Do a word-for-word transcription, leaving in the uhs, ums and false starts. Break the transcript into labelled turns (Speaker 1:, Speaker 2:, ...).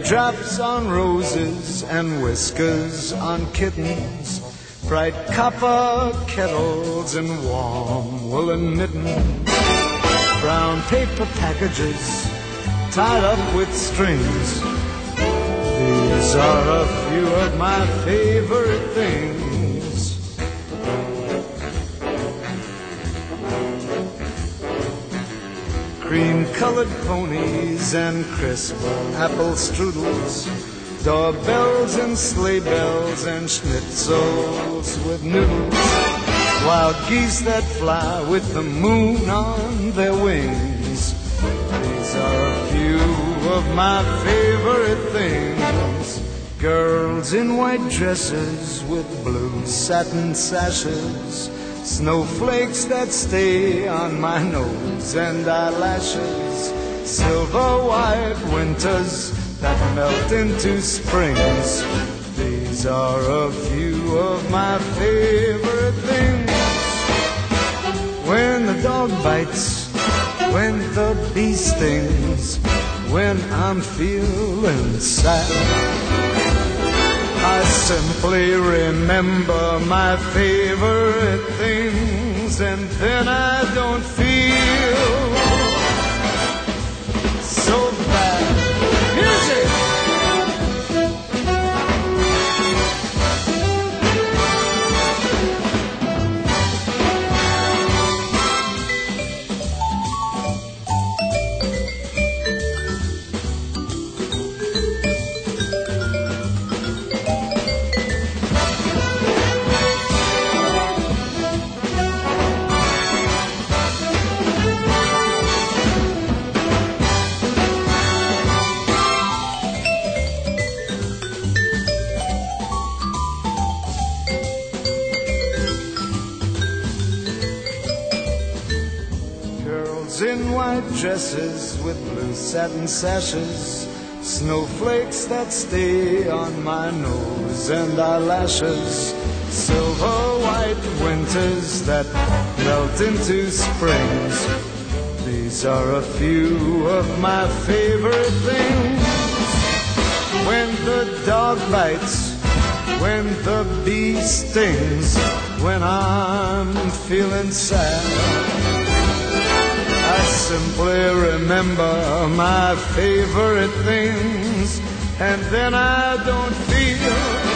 Speaker 1: Raindrops on roses and whiskers on kittens, bright copper kettles and warm woolen mittens, brown paper packages tied up with strings. These are a few of my favorite things. Cream-colored ponies and crisp apple strudels, doorbells and sleigh bells and schnitzels with noodles, wild geese that fly with the moon on their wings. These are a few of my favorite things. Girls in white dresses with blue satin sashes, snowflakes that stay on my nose and eyelashes, silver white winters that melt into springs. These are a few of my favorite things. When the dog bites, when the bee stings, when I'm feeling sad, I simply remember my favorite things, and then I don't feel so bad. Here's it! In white dresses with blue satin sashes, snowflakes that stay on my nose and eyelashes, silver white winters that melt into springs. These are a few of my favorite things. When the dog bites, when the bee stings, when I'm feeling sad, I simply remember my favorite things, and then I don't feel